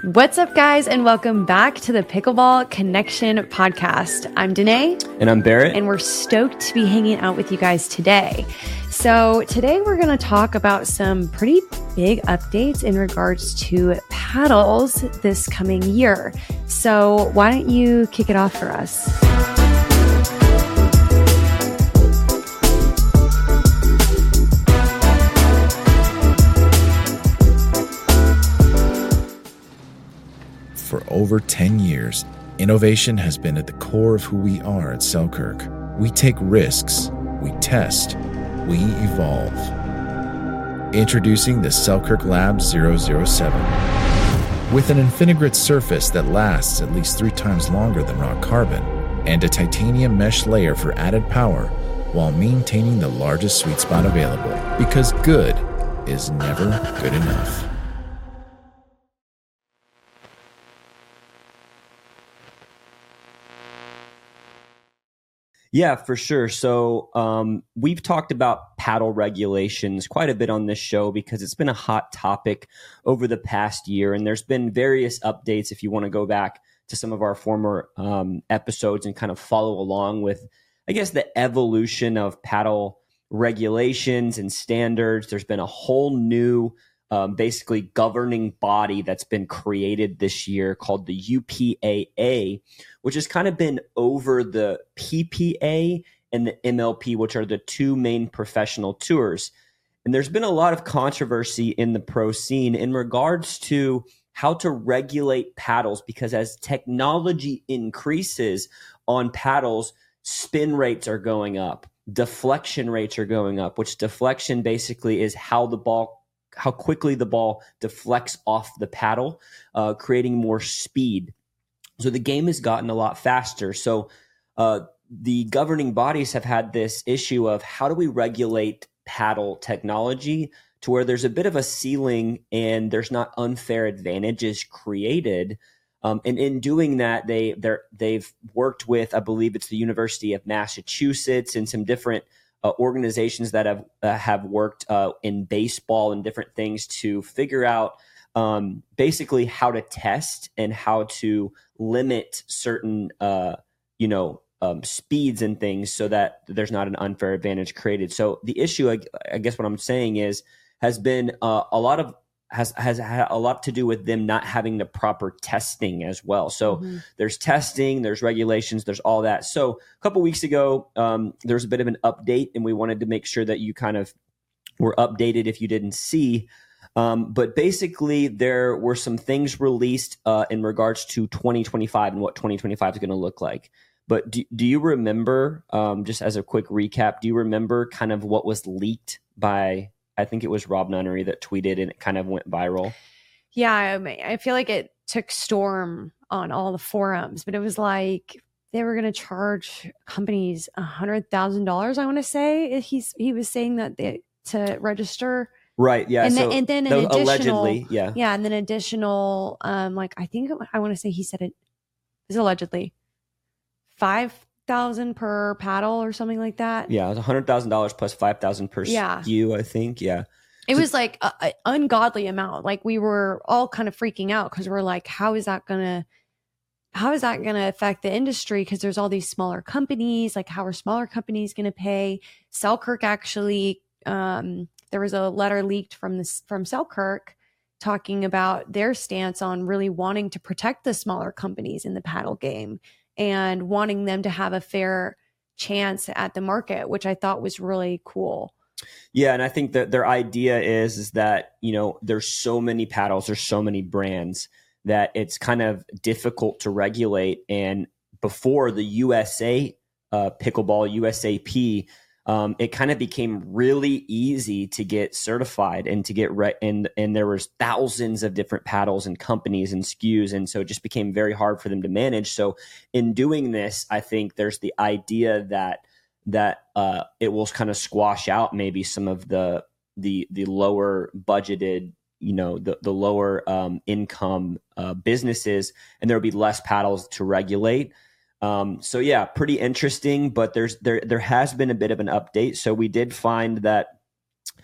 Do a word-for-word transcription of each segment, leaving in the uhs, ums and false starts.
What's up, guys, and welcome back to the Pickleball Connection podcast. I'm Danae. And I'm Barrett. And we're stoked to be hanging out with you guys today. So today we're going to talk about some pretty big updates in regards to paddles this coming year. So why don't you kick it off for us? For over ten years, innovation has been at the core of who we are at Selkirk. We take risks, we test, we evolve. Introducing the Selkirk Lab zero zero seven. With an Infinigrit surface that lasts at least three times longer than rock carbon, and a titanium mesh layer for added power, while maintaining the largest sweet spot available, because good is never good enough. Yeah, for sure. So um, we've talked about paddle regulations quite a bit on this show because it's been a hot topic over the past year. And there's been various updates if you want to go back to some of our former um, episodes and kind of follow along with, I guess, the evolution of paddle regulations and standards. There's been a whole new Um, basically governing body that's been created this year called the U P A A, which has kind of been over the P P A and the M L P, which are the two main professional tours. And there's been a lot of controversy in the pro scene in regards to how to regulate paddles, because as technology increases on paddles, spin rates are going up, deflection rates are going up, which deflection basically is how the ball how quickly the ball deflects off the paddle, uh, creating more speed. So the game has gotten a lot faster. So uh, the governing bodies have had this issue of how do we regulate paddle technology to where there's a bit of a ceiling and there's not unfair advantages created. Um, and in doing that, they they're, they've worked with, I believe it's the University of Massachusetts and some different Uh, organizations that have uh, have worked uh, in baseball and different things to figure out um, basically how to test and how to limit certain uh, you know um, speeds and things so that there's not an unfair advantage created. So the issue, I, I guess, what I'm saying is has been uh, a lot of has has had a lot to do with them not having the proper testing as well. So mm-hmm. there's testing, there's regulations, there's all that. So a couple weeks ago, um, there was a bit of an update, and we wanted to make sure that you kind of were updated if you didn't see. Um, but basically, there were some things released uh, in regards to twenty twenty-five and what twenty twenty-five is going to look like. But do, do you remember, um, just as a quick recap, do you remember kind of what was leaked by, I think it was Rob Nunnery that tweeted and it kind of went viral? Yeah, I, I feel like it took storm on all the forums, but it was like they were going to charge companies one hundred thousand dollars, I want to say. He's He was saying that they, to register. Right, yeah. And, so then, and then an additional, allegedly, yeah. Yeah, and then additional, um, like I think, I want to say he said it was allegedly five thousand per paddle or something like that. Yeah, it was one hundred thousand dollars plus five thousand per yeah. S K U, I think. Yeah. It so, was like an ungodly amount. Like we were all kind of freaking out because we're like, how is that going to, how is that going to affect the industry? Because there's all these smaller companies. Like how are smaller companies going to pay? Selkirk actually, um, there was a letter leaked from this from Selkirk talking about their stance on really wanting to protect the smaller companies in the paddle game and wanting them to have a fair chance at the market, which I thought was really cool. Yeah, and I think that their idea is, is that, you know, there's so many paddles, there's so many brands that it's kind of difficult to regulate. And before the U S A uh, Pickleball, U S A P, um, it kind of became really easy to get certified and to get re- and and there was thousands of different paddles and companies and S K Us, and so it just became very hard for them to manage. So in doing this, I think there's the idea that that uh, it will kind of squash out maybe some of the the the lower budgeted, you know, the the lower um, income uh, businesses, and there will be less paddles to regulate. Um, so yeah, pretty interesting, but there's there there has been a bit of an update. So we did find that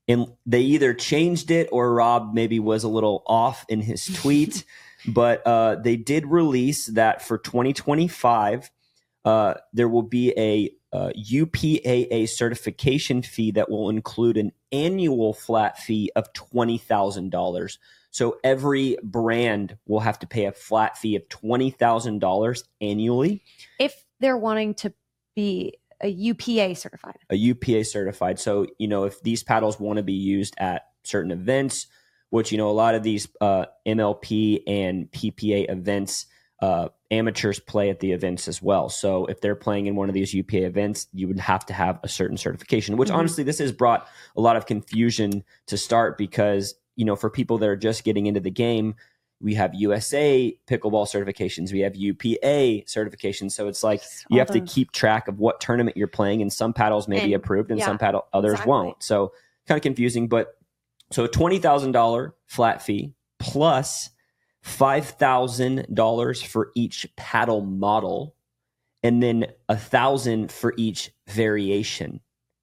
and they either changed it or Rob maybe was a little off in his tweet, but uh, they did release that for twenty twenty-five, uh, there will be a uh, U P A A certification fee that will include an annual flat fee of twenty thousand dollars. So every brand will have to pay a flat fee of twenty thousand dollars annually. If they're wanting to be a U P A certified. A U P A certified. So, you know, if these paddles want to be used at certain events, which, you know, a lot of these uh, M L P and P P A events, uh, amateurs play at the events as well. So if they're playing in one of these U P A events, you would have to have a certain certification, which mm-hmm. honestly, this has brought a lot of confusion to start because, you know, for people that are just getting into the game, we have U S A pickleball certifications, we have U P A certifications. So it's like you have to keep track of what tournament you're playing, and some paddles may and, be approved and yeah, some paddle others exactly. won't. So kind of confusing, but so twenty thousand dollars flat fee plus five thousand dollars for each paddle model, and then a thousand for each variation.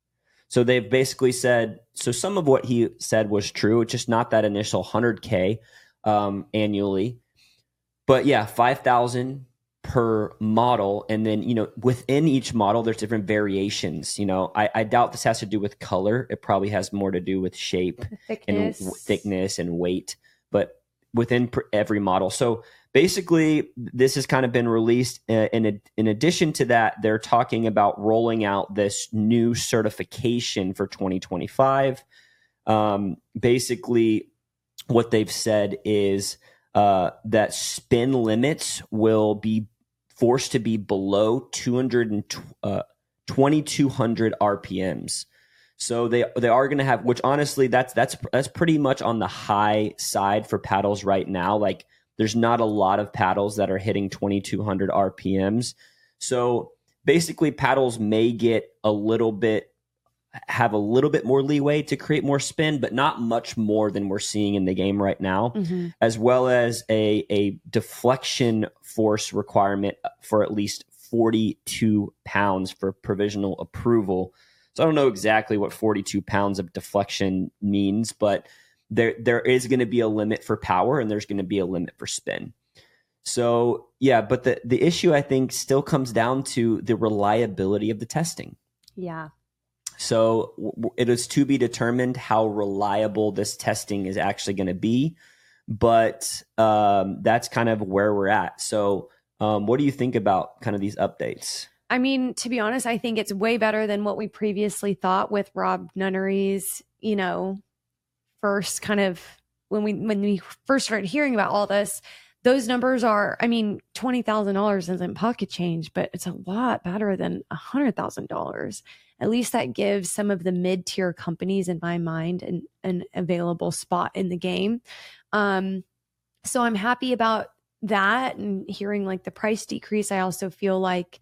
So they've basically said, so some of what he said was true. It's just not that initial one hundred K um, annually. But yeah, five thousand per model. And then, you know, within each model, there's different variations. You know, I, I doubt this has to do with color. It probably has more to do with shape thickness. and w- thickness and weight. But within pr- every model. So basically, this has kind of been released. Uh, in, in addition to that, they're talking about rolling out this new certification for twenty twenty-five. Um, basically, what they've said is uh, that spin limits will be forced to be below two hundred uh, twenty-two hundred R P Ms. So they they are going to have, which honestly, that's that's that's pretty much on the high side for paddles right now. Like there's not a lot of paddles that are hitting twenty-two hundred R P Ms. So basically, paddles may get a little bit, have a little bit more leeway to create more spin, but not much more than we're seeing in the game right now, mm-hmm. as well as a, a deflection force requirement for at least forty-two pounds for provisional approval. So I don't know exactly what forty-two pounds of deflection means, but there there is going to be a limit for power and there's going to be a limit for spin. So yeah, but the, the issue I think still comes down to the reliability of the testing. Yeah. So w- it is to be determined how reliable this testing is actually going to be, but um, that's kind of where we're at. So um, what do you think about kind of these updates? I mean, to be honest, I think it's way better than what we previously thought with Rob Nunnery's, you know, first kind of when we when we first started hearing about all this. Those numbers are, I mean, twenty thousand dollars isn't pocket change, but it's a lot better than one hundred thousand dollars. At least that gives some of the mid-tier companies, in my mind, an, an available spot in the game. Um, so I'm happy about that and hearing like the price decrease. I also feel like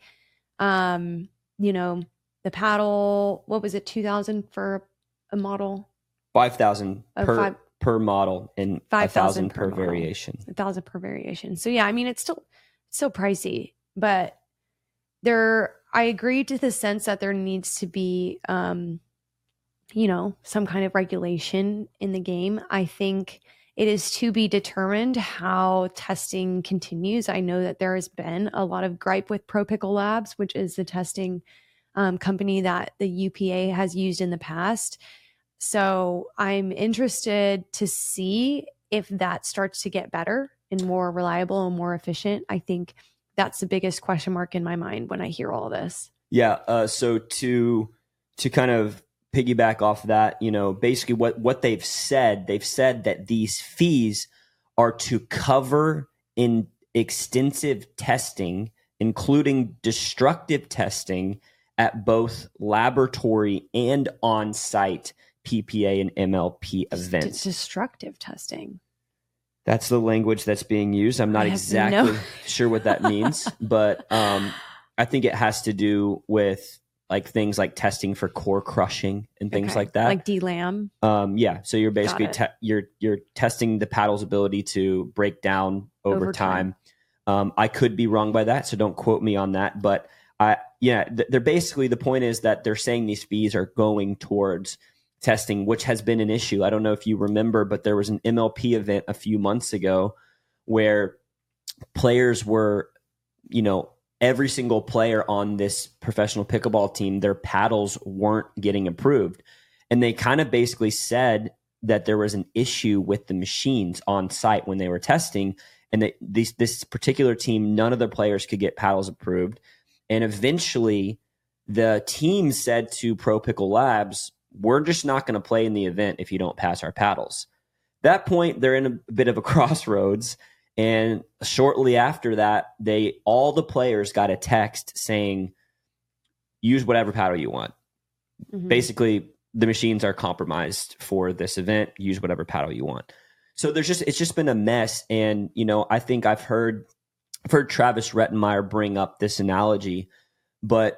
Um, you know, the paddle, what was it, two thousand for a model? five thousand oh, per five, per model and five thousand per, per variation. A thousand per variation. So yeah, I mean, it's still, still pricey, but there, I agree to the sense that there needs to be, um, you know, some kind of regulation in the game. I think it is to be determined how testing continues. I know that there has been a lot of gripe with Pro Pickle Labs, which is the testing um, company that the U P A has used in the past. So I'm interested to see if that starts to get better and more reliable and more efficient. I think that's the biggest question mark in my mind when I hear all this. Yeah. Uh, so to to kind of piggyback off that, you know, basically what, what they've said, they've said that these fees are to cover in extensive testing, including destructive testing at both laboratory and on-site P P A and M L P events. D- destructive testing. That's the language that's being used. I'm not exactly no. sure what that means, but um, I think it has to do with like things like testing for core crushing and things okay. like that. Like D LAM. Um, yeah. So you're basically, te- you're, you're testing the paddle's ability to break down over, over time. time. Um, I could be wrong by that, so don't quote me on that. But I, yeah, th- they're basically, the point is that they're saying these fees are going towards testing, which has been an issue. I don't know if you remember, but there was an M L P event a few months ago where players were, you know, every single player on this professional pickleball team, their paddles weren't getting approved. And they kind of basically said that there was an issue with the machines on site when they were testing, and that this, this particular team, none of their players could get paddles approved. And eventually the team said to Pro Pickle Labs, we're just not going to play in the event if you don't pass our paddles. At that point, they're in a bit of a crossroads. And shortly after that, they all the players got a text saying, use whatever paddle you want. Mm-hmm. Basically, the machines are compromised for this event. Use whatever paddle you want. So there's just it's just been a mess. And, you know, I think I've heard I've heard Travis Rettenmeier bring up this analogy, but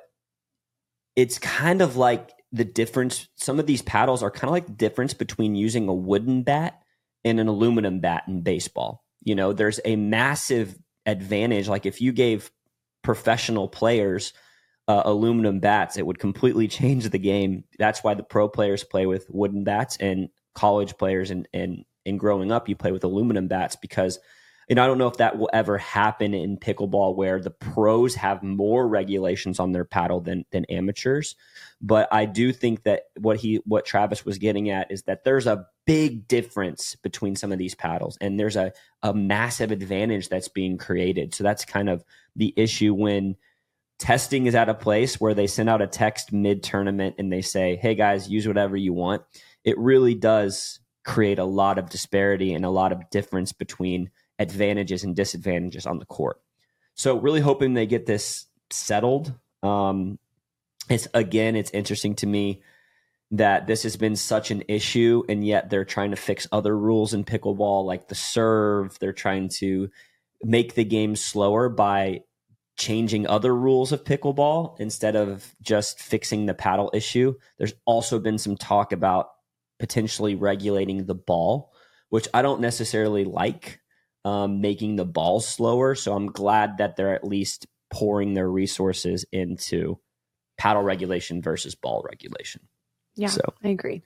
it's kind of like the difference. Some of these paddles are kind of like the difference between using a wooden bat and an aluminum bat in baseball. You know, there's a massive advantage. Like if you gave professional players uh, aluminum bats, it would completely change the game. That's why the pro players play with wooden bats, and college players and and and growing up, you play with aluminum bats because, and I don't know if that will ever happen in pickleball where the pros have more regulations on their paddle than than amateurs. But I do think that what he what Travis was getting at is that there's a big difference between some of these paddles, and there's a a massive advantage that's being created. So that's kind of the issue when testing is at a place where they send out a text mid-tournament and they say, hey guys, use whatever you want. It really does create a lot of disparity and a lot of difference between advantages and disadvantages on the court. So really hoping they get this settled. Um, it's again, it's interesting to me that this has been such an issue, and yet they're trying to fix other rules in pickleball, like the serve. They're trying to make the game slower by changing other rules of pickleball instead of just fixing the paddle issue. There's also been some talk about potentially regulating the ball, which I don't necessarily like. Um, making the ball slower. So I'm glad that they're at least pouring their resources into paddle regulation versus ball regulation. Yeah, so, I agree.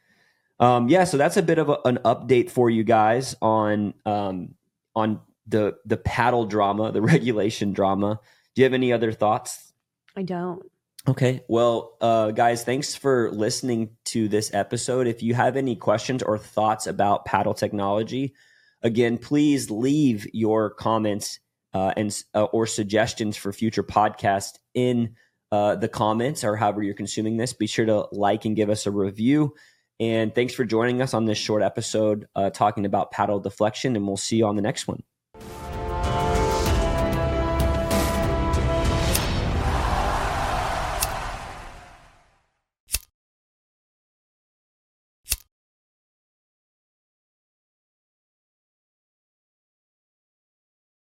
Um, yeah, so that's a bit of a, an update for you guys on um, on the the paddle drama, the regulation drama. Do you have any other thoughts? I don't. Okay. Well, uh, guys, thanks for listening to this episode. If you have any questions or thoughts about paddle technology, again, please leave your comments uh, and uh, or suggestions for future podcasts in uh, the comments or however you're consuming this. Be sure to like and give us a review. And thanks for joining us on this short episode uh, talking about paddle deflection, and we'll see you on the next one.